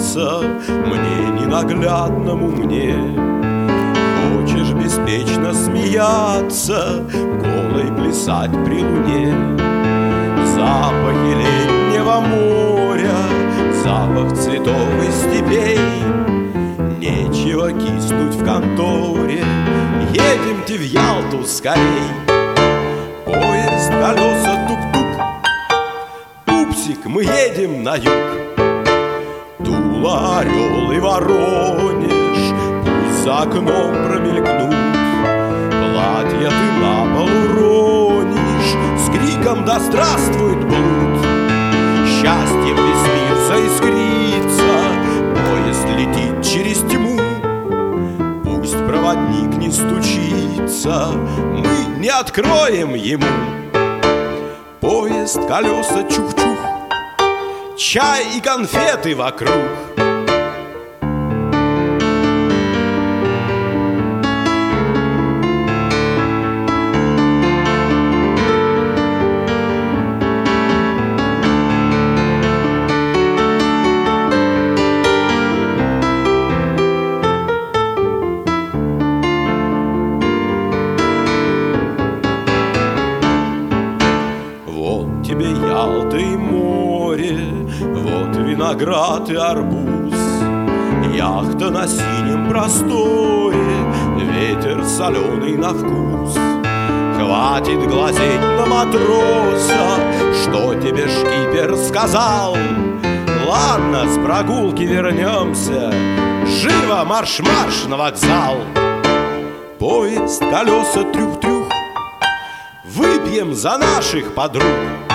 снится мне, ненаглядному мне. Хочешь беспечно смеяться, голой плясать при луне. Запахи летнего моря, запах цветов и степей. Нечего киснуть в конторе, едемте в Ялту скорей. Поезд, колеса, тук-тук, пупсик, мы едем на юг. Тула, Орел и Воронеж пусть за окном промелькнут. Платья ты на пол уронишь с криком «Да здравствует блуд!» Счастьем весь мир заискрится, поезд летит через тьму. Пусть проводник не стучится, мы не откроем ему. Поезд, колеса, чух-чух, чай и конфеты вокруг. Вот тебе Ялта и море, вот виноград и арбуз. Яхта на синем просторе, ветер соленый на вкус. Хватит глазеть на матроса, что тебе шкипер сказал. Ладно, с прогулки вернемся, живо марш-марш на вокзал. Поезд, колеса, трюх-трюх, выпьем за наших подруг.